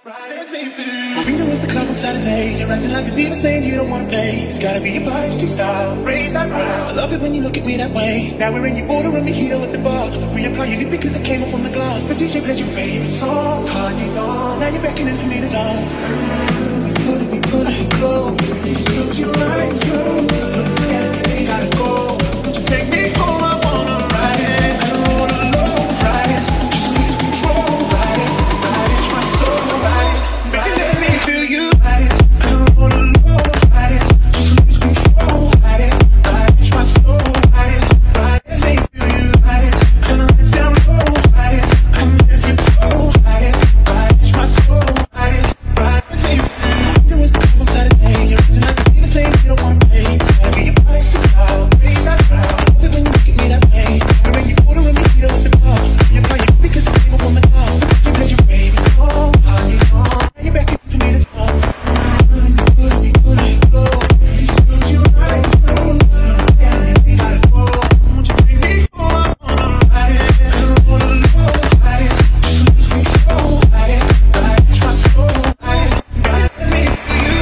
Marina was the club on Saturday. You're acting like a diva saying you don't wanna play. It's gotta be your feisty style. Raise that brow. I love it when you look at me that way. Now we're in your order and mojito at the bar. Reapply your lip because it came off from the glass. The DJ plays your favorite song. Kanye's on. Now you're beckoning for me to dance. We put it close. Close your eyes, close. Saturday, gotta go. Won't you take me home? I wanna ride it. I don't wanna low ride it. Just lose control. Ride it, it's my soul. Ride it, baby, let me feel you. Ride it, I don't wanna low ride it. Just lose control. Ride it, it's my soul. Ride it, let me feel you. Ride it, turn the lights down low. Ride it, I'm head to toe. Ride it, it's my soul. Ride it, let me feel you. There was the club on Saturday. You're acting like a diva saying you don't wanna play. It's gotta be your feisty style. Raise that brow. I love it when you look at me that way. We're in your order and mojito at the bar. You're playing because it came off on the glass. The DJ plays your favorite song. Kanye's on. Now you're beckoning for me to dance. Put it low. Close your eyes, close. Saturday, gotta go. Won't you take me home? I wanna ride it. I don't wanna low ride it. Just lose control. Ride it, it's my soul. Ride it, let me feel you.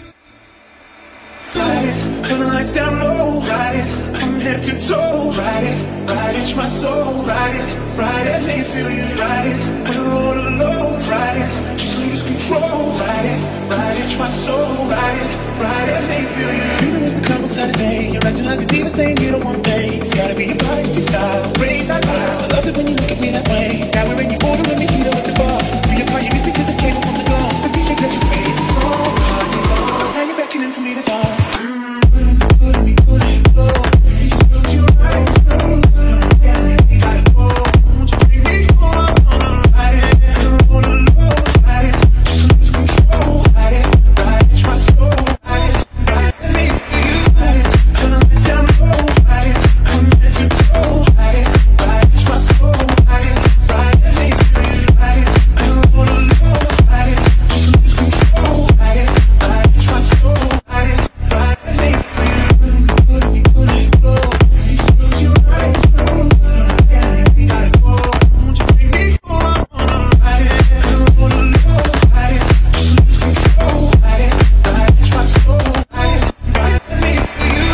Ride it, turn the lights down low. Ride it, I'm head to toe. Ride it, it's my soul. Ride it, let me feel you. Ride it, I don't wanna low. Ride it, just lose control. Ride it, it's my soul. Ride it, let me feel you. There was the club on Saturday. You're acting like a diva saying you don't wanna play. It's gotta be your feisty style. Raise that brow. I love it when you look at me that way. Now we're in your order and mojito at the bar. Reapply your lip because it came off from the glass. The DJ plays your favorite song. Kanye's on. Now you're beckoning for me to dance. Put it low. Close your eyes, close. Saturday, gotta go. Won't you take me home? I wanna ride it. I don't wanna low ride it. Just lose control. Ride it, it's my soul. Ride it, let me feel you. Ride it, turn the lights down low. Ride it, I'm head to toe. Ride it, it's my soul. Ride it, let me feel you. Ride it, I don't wanna low ride it. Just lose control. Ride it, it's my soul. Ride it, let me feel you. Put it low. Close your eyes, close. Saturday, gotta go. Won't you take me home? I wanna ride it. I don't wanna low ride it. Just lose control. Ride it, it's my soul. Ride it, let me feel you.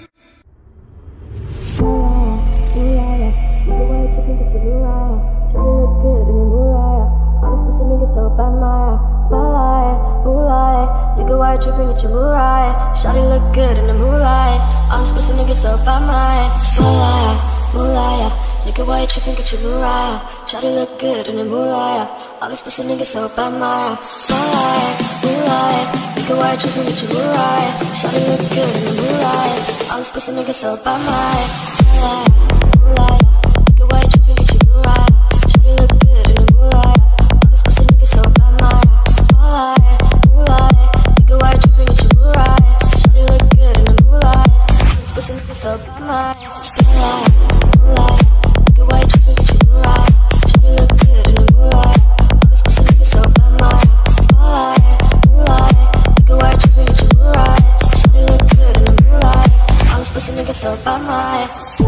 Shawty look good in the moonlight. All these pussy niggas so bad, my spotlight, moonlight. Nigga, why you tripping? Get your Mariah. Shawty look good in the moonlight. All these pussy niggas so bad, my spotlight, moonlight. Nigga, why you tripping? Get your Mariah. Shawty look good in the moonlight. All these pussy niggas so bad, my spotlight, moonlight. Nigga, why you tripping? Get your Mariah. Shawty look good in the moonlight. All these pussy niggas so bad, my spotlight, moonlight. Nigga, why you tripping? Get your Mariah. Shawty look good in the moonlight. All these pussy niggas so bad, my spotlight, moonlight. Nigga, why you tripping? Get your Mariah. Shawty look good in the moonlight. All these pussy niggas so bad, my spotlight, moonlight. Nigga, why you tripping? Get your Mariah. Shawty look good in the moonlight. All these pussy niggas so bad, my.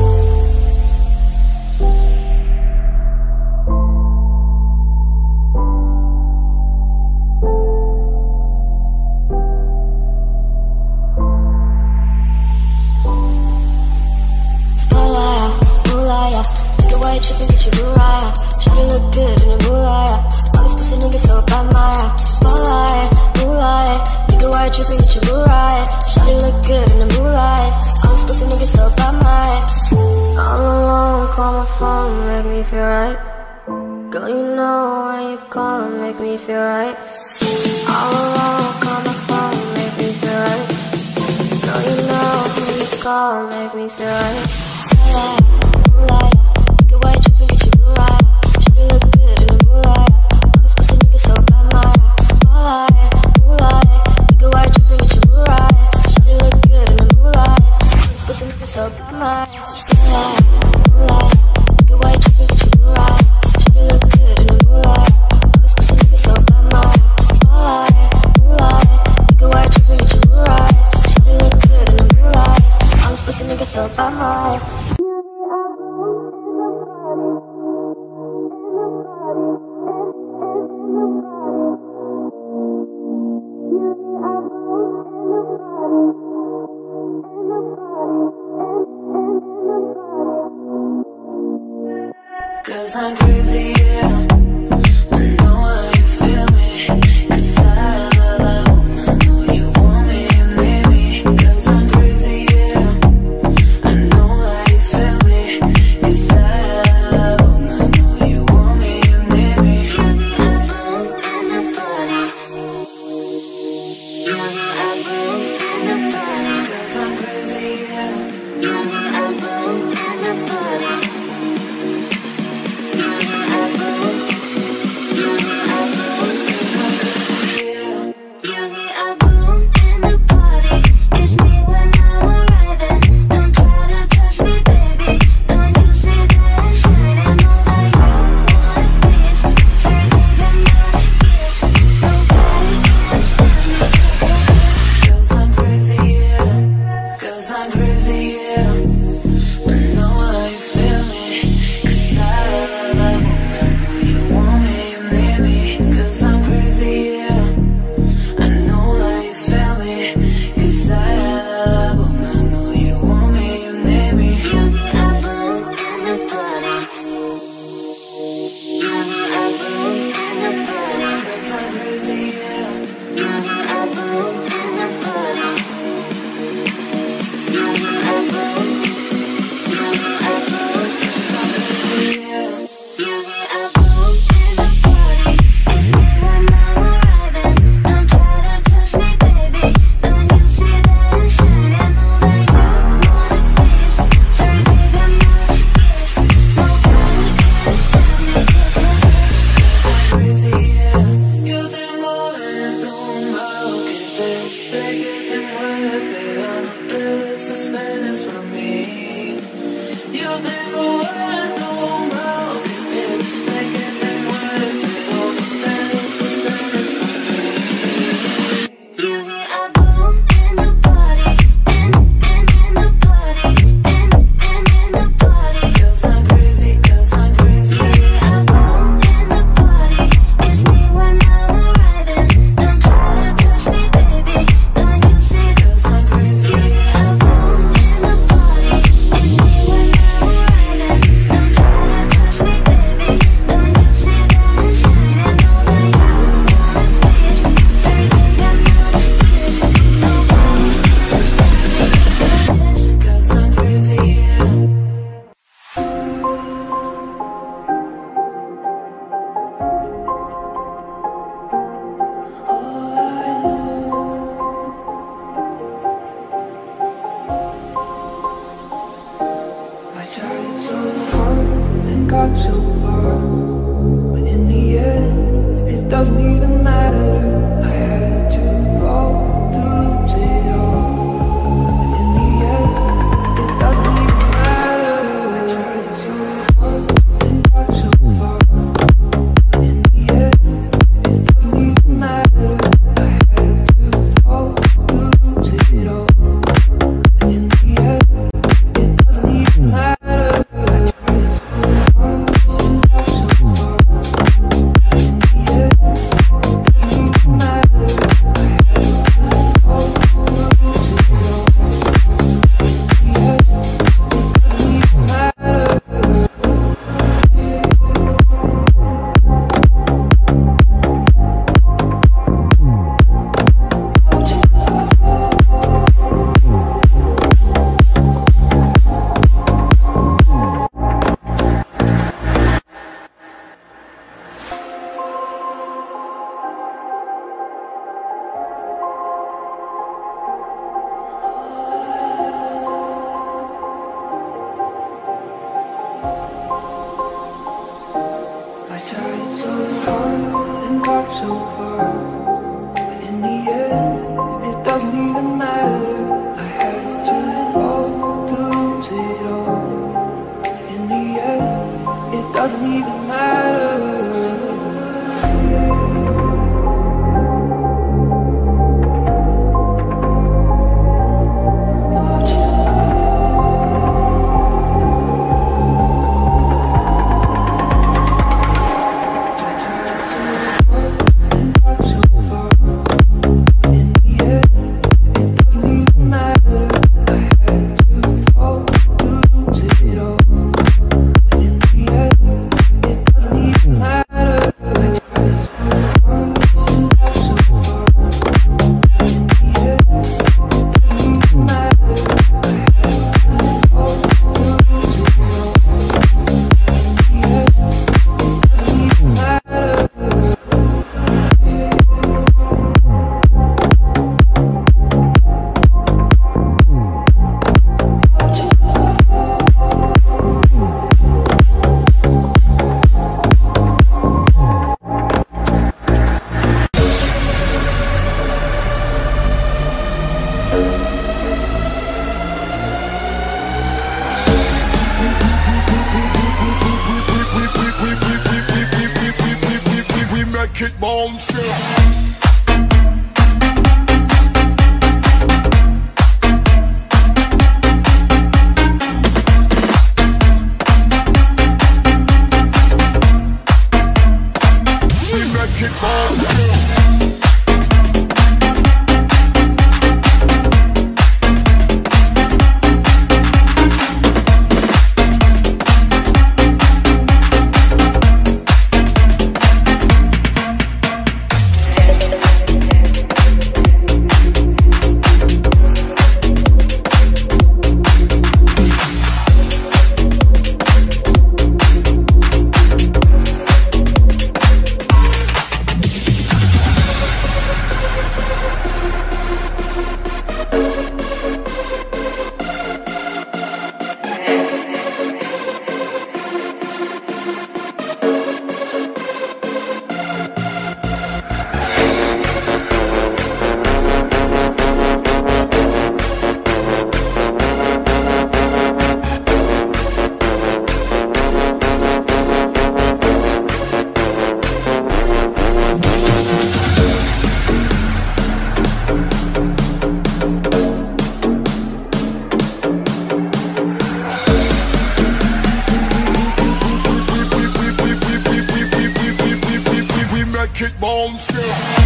Tripping, get your Mariah. Shawty look good in the moonlight. All these pussy niggas so bad, my spotlight, moonlight. Nigga, why you tripping? Get your Mariah. Shawty look good in the moonlight. All these pussy niggas so bad, my. All alone, call my phone, make me feel right. Girl, you know when you call, make me feel right. All alone, call my phone, make me feel right. Girl, you know when you call, make me feel right. Spotlight, moonlight. Why you tripping? Get your Mariah. Shawty look good in the moonlight. All these pussy niggas so bad, my spotlight, moonlight. Nigga, why you tripping? Get your Mariah. Shawty look good in the moonlight. All these pussy niggas so bad, my spotlight, moonlight. Nigga, why you tripping? Get your Mariah. Shawty look good in the moonlight. All these pussy niggas so bad, my spotlight, moonlight. Nigga, why you tripping? Get your Mariah. Shawty look good in the moonlight. All these pussy niggas so bad, my. doesn't even matter. I had to fall to lose it all. In the end, it doesn't even matter. I tried so hard and got so far. In the end, it doesn't even matter. I had to fall to lose it all. In the end, it doesn't even matter. I tried so hard and got so far, but in the end, it doesn't even matter. I had to fall to lose it all. In the end, it doesn't even matter. Kick bones, yeah. Kick bones, yeah.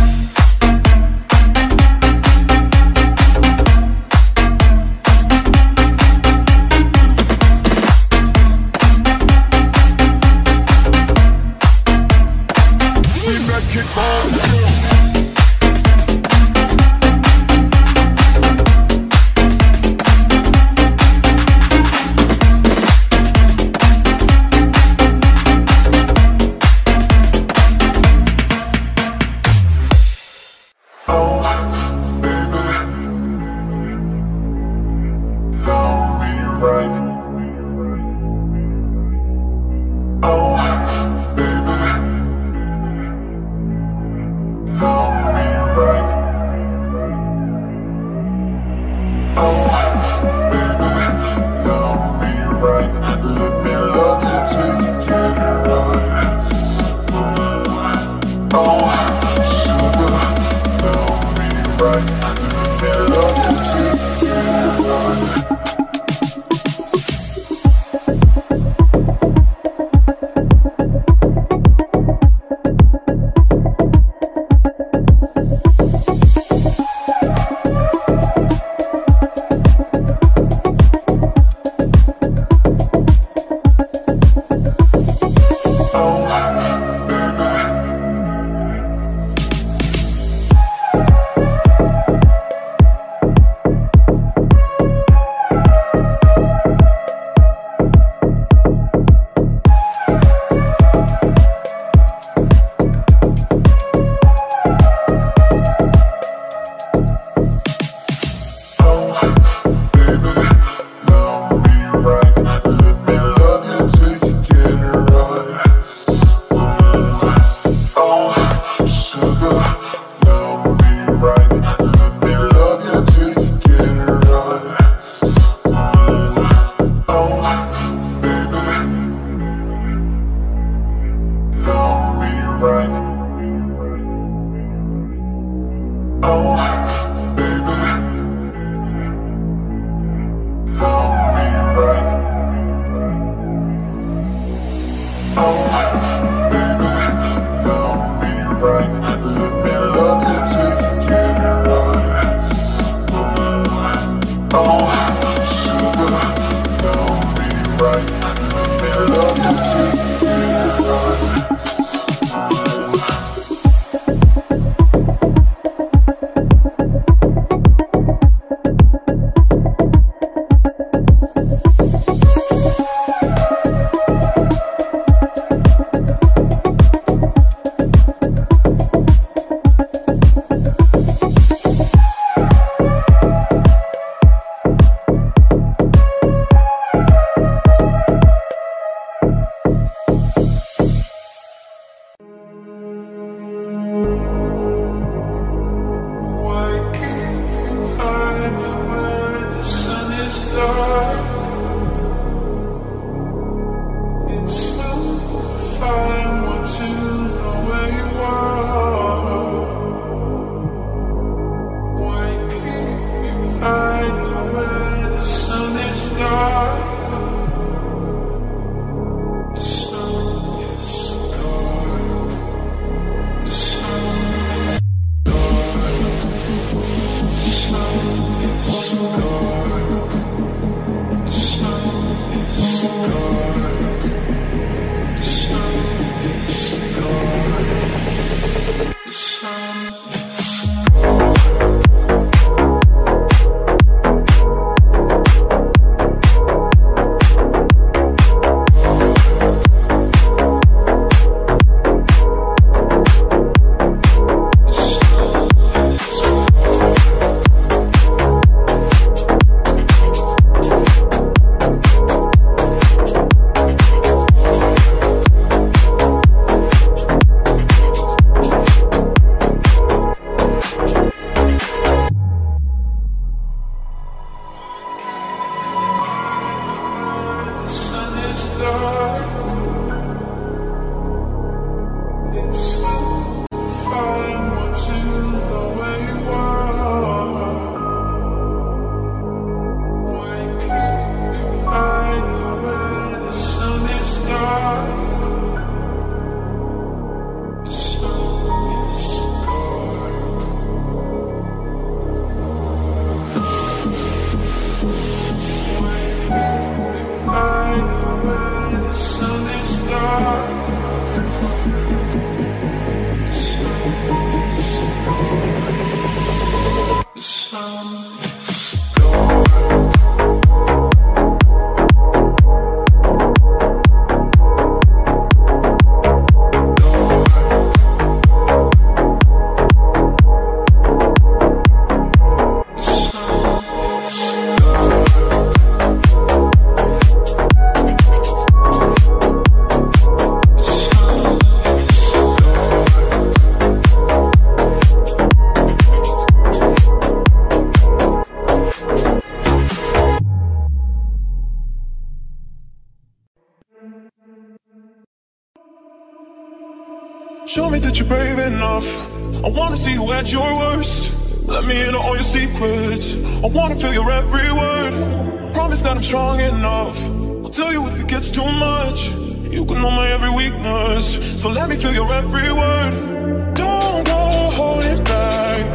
Show me that you're brave enough. I wanna see you at your worst. Let me in on all your secrets. I wanna feel your every word. Promise that I'm strong enough. I'll tell you if it gets too much. You can know my every weakness. So let me feel your every word. Don't go holding back.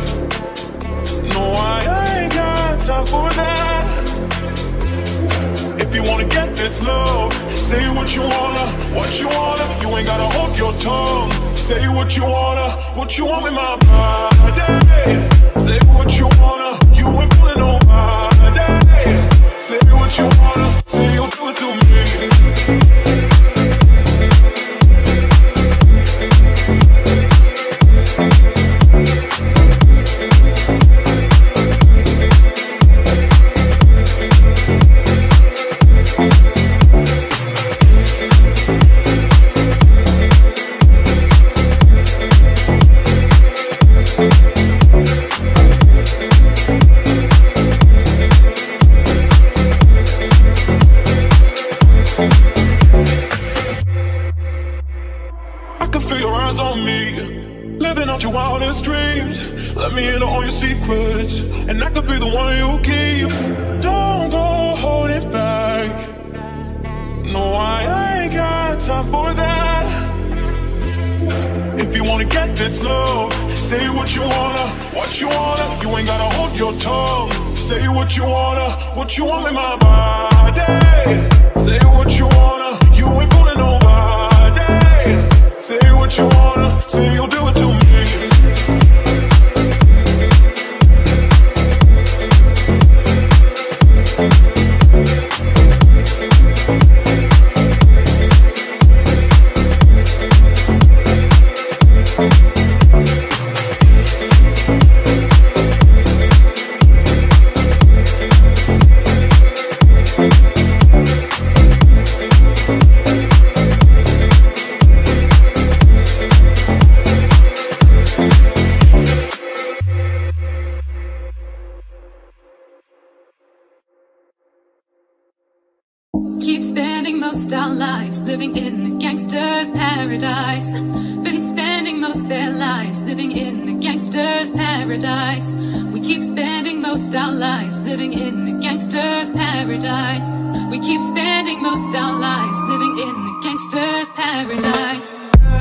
No, I ain't got time for that. If you wanna get this love, say what you wanna, what you wanna. You ain't gotta hold your tongue. Say what you want with my body. Say what you wanna, you ain't fooling nobody. Say what you wanna, say you'll do it to me. wildest dreams. Let me in on your secrets, and I could be the one you keep. Don't go holding back. No, I ain't got time for that. If you wanna get this love, say what you wanna, what you wanna. You ain't gotta hold your tongue. Say what you want in my body. Say what you wanna, you ain't fooling nobody. Say what you wanna, say you'll do it to me. Keep spending most our lives living in a gangster's paradise. Been spending most their lives living in a gangster's paradise. We keep spending most our lives living in a gangster's paradise. We keep spending most our lives living in a gangster's paradise.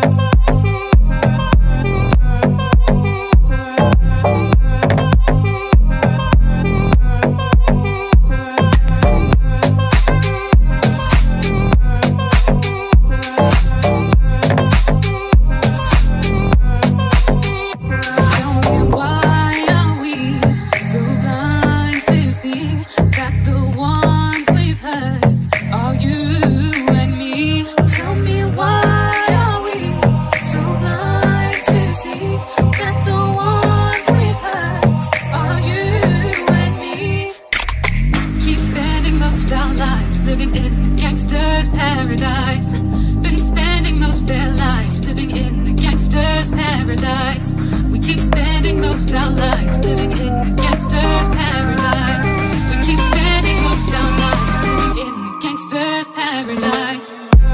Living in a gangster's paradise. Been spending most their lives living in a gangster's paradise. We keep spending most our lives living in a gangster's paradise. We keep spending most our lives living in a gangster's paradise.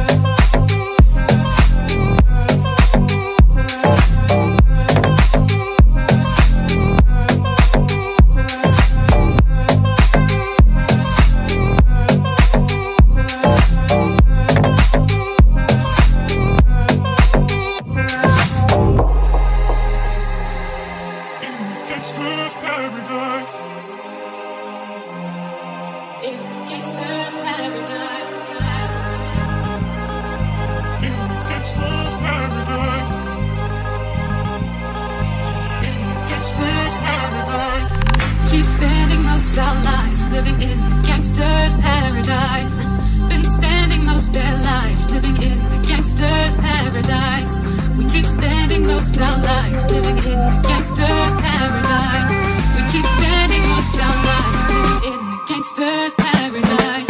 Keep spending most our lives living in a gangster's paradise. Been spending most their lives living in a gangster's paradise. We keep spending most our lives living in a gangster's paradise. We keep spending most our lives living in a gangster's paradise.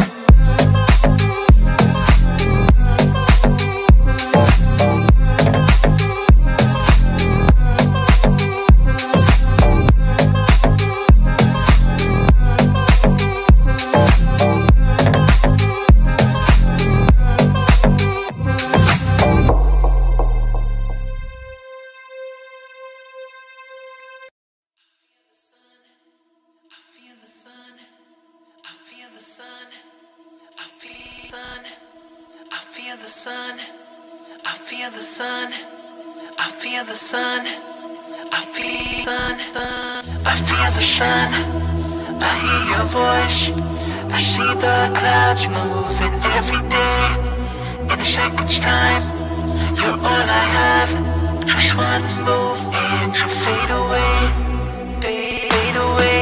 Moving every day in a second's time. You're all I have. Just one move and you fade away, fade away,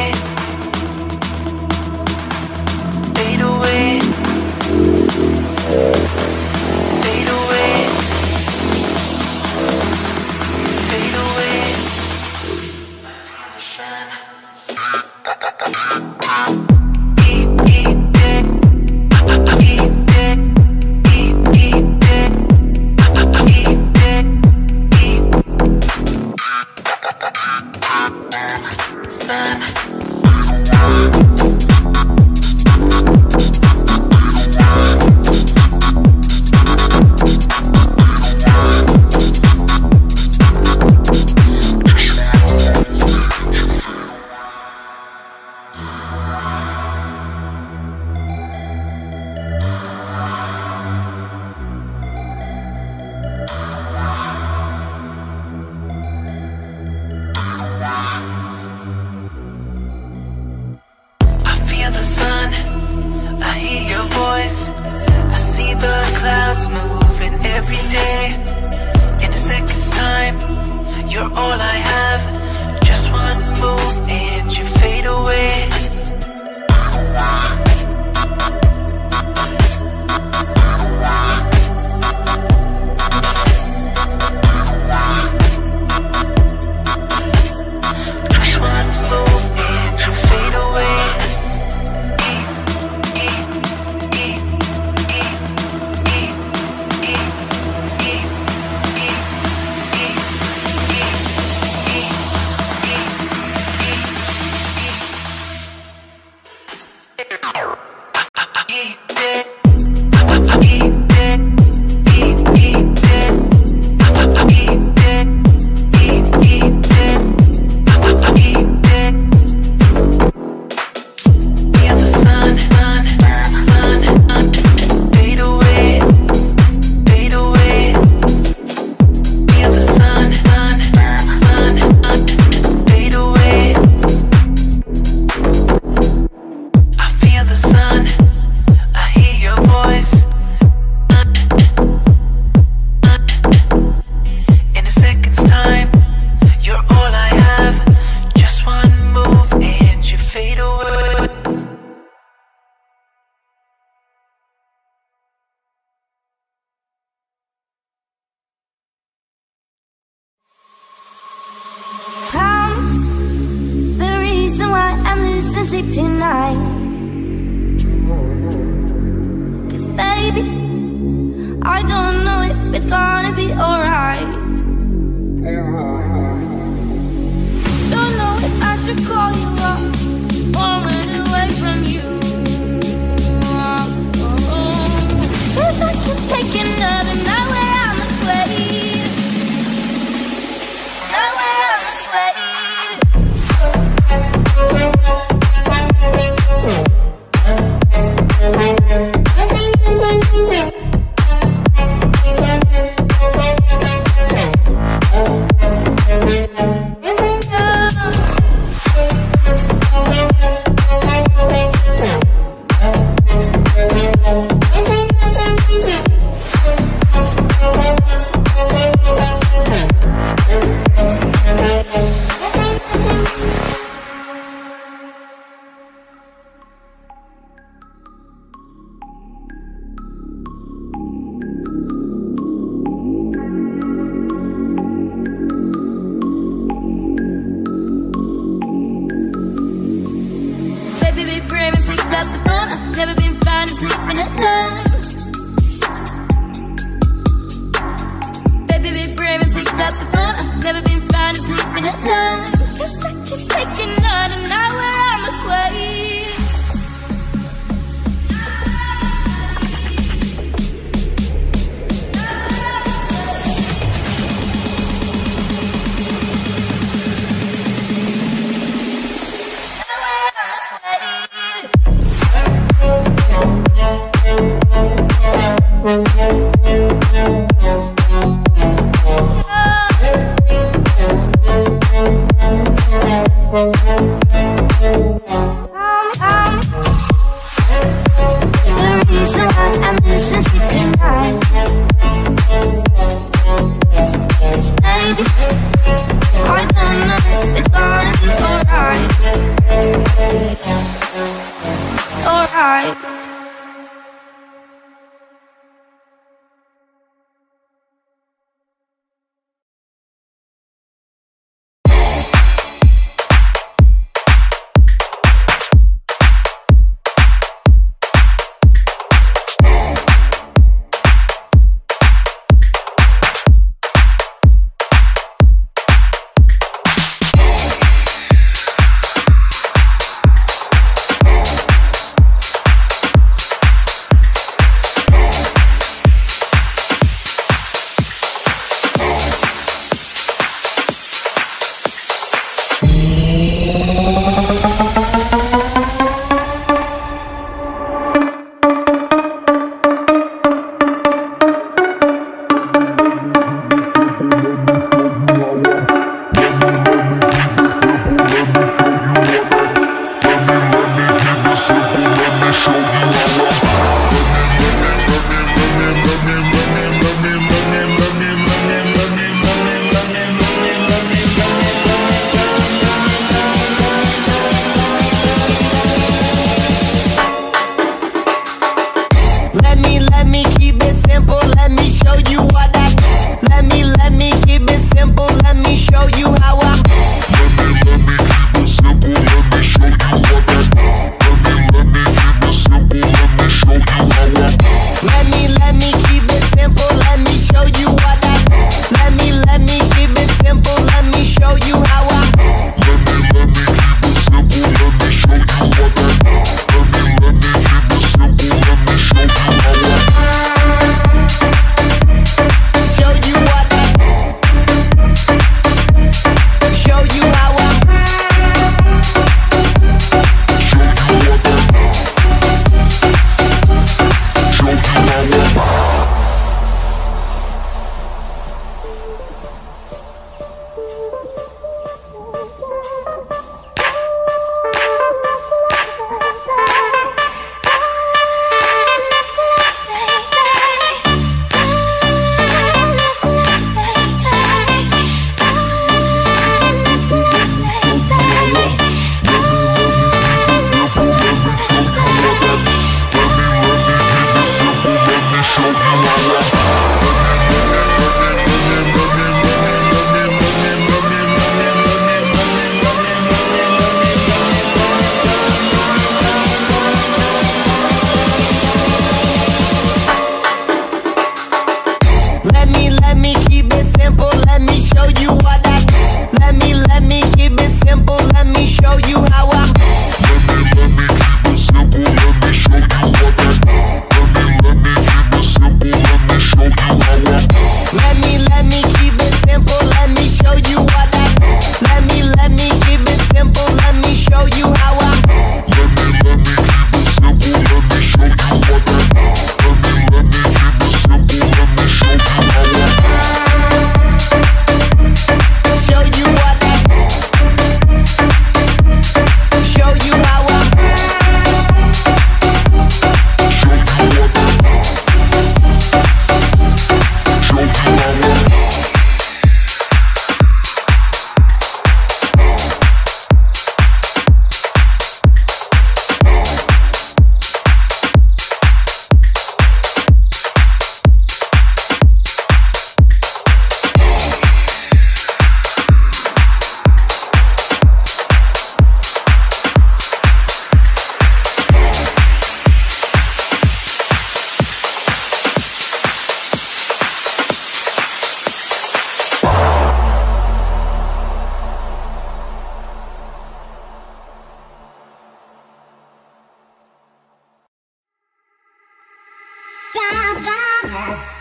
fade away, fade away, fade away. I feel the sun. every day. In a second's time, you're all I have. Just one move and you fade away. Just one move and you fade away. Sleep tonight, 'cause baby, I don't know if it's gonna be alright. Don't know if I should call you up or run away from you. 'Cause I keep taking another night where I must wait. Night where I must wait.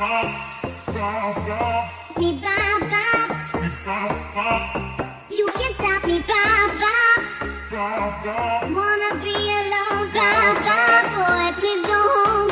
Me bop bop. You can't stop me bop bop. Wanna be alone bop bop. Boy, please go home.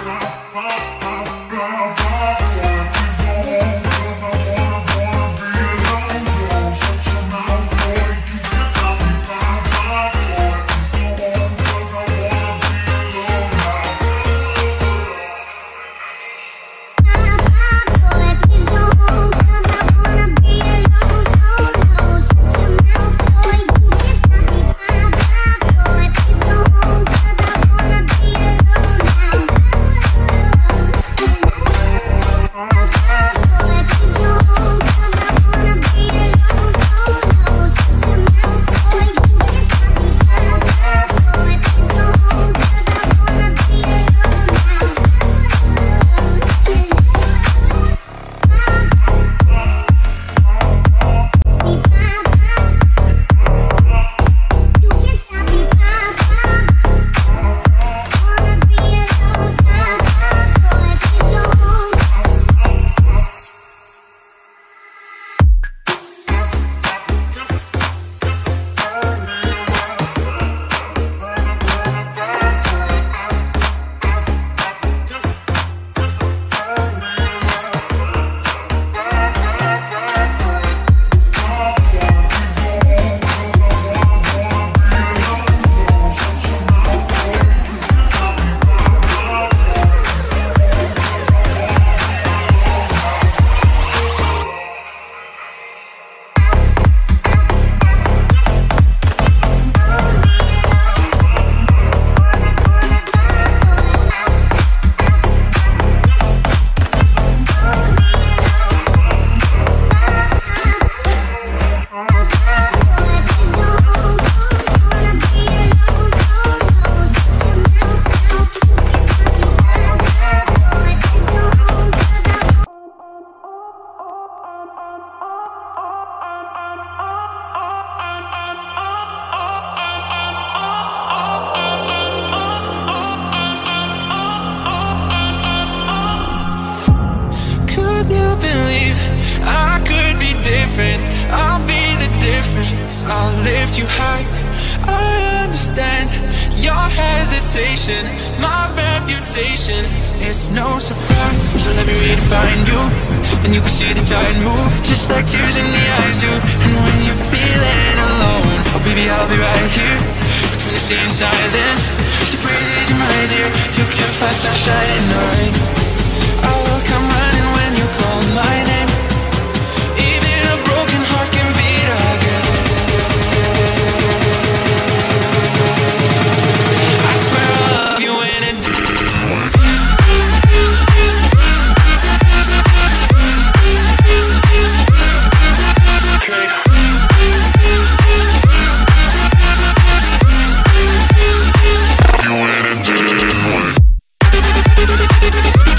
I'll be the difference, I'll lift you high. I understand your hesitation, my reputation, it's no surprise. So let me redefine you, and you can see the tide move, just like tears in the eyes do. And when you're feeling alone, oh baby, I'll be right here, between the sea and silence. So breathe easy, my dear, you can find sunshine at night. I will come running when you call my name. You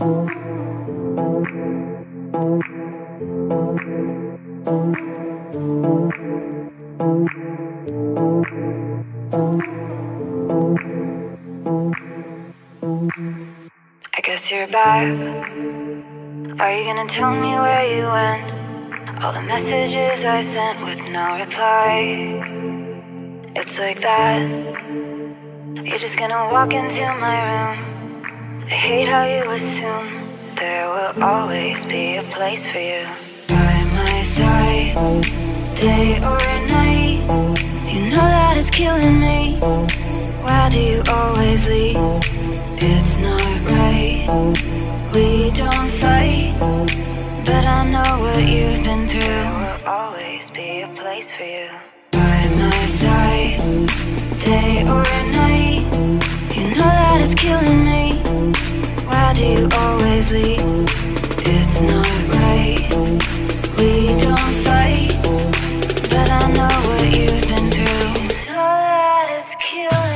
I guess you're back. Are you gonna tell me where you went? All the messages I sent with no reply. It's like that. You're just gonna walk into my room. I hate how you assume there will always be a place for you by my side, day or night. You know that it's killing me. Why do you always leave? It's not right. We don't fight, but I know what you've been through. There will always be a place for you by my side, day or night. You know that it's killing me. Why do you always leave? It's not right. We don't fight, but I know what you've been through. You know that it's killing.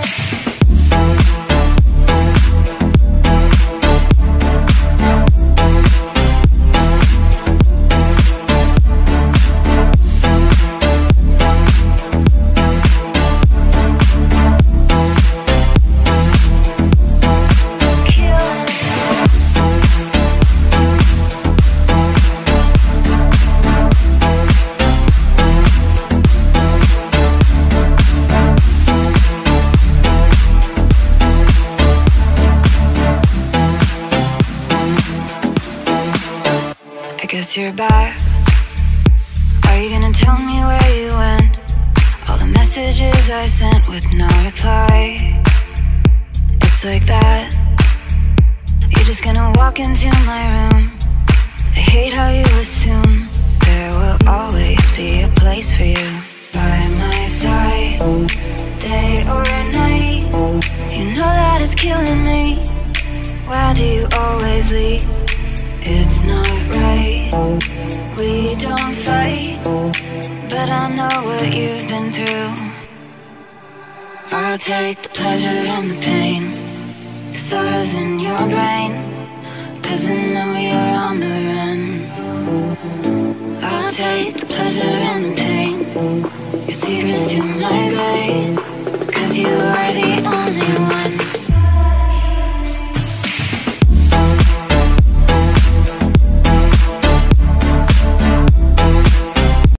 I guess you're back. Are you gonna tell me where you went? All the messages I sent with no reply. It's like that. You're just gonna walk into my room. I hate how you assume there will always be a place for you by my side, day or night. You know that it's killing me. Why do you always leave? It's not right. We don't fight, but I know what you've been through. I'll take the pleasure and the pain, the sorrows in your brain, 'cause I know you're on the run. I'll take the pleasure and the pain, your secrets to my grave, 'cause you are the only one.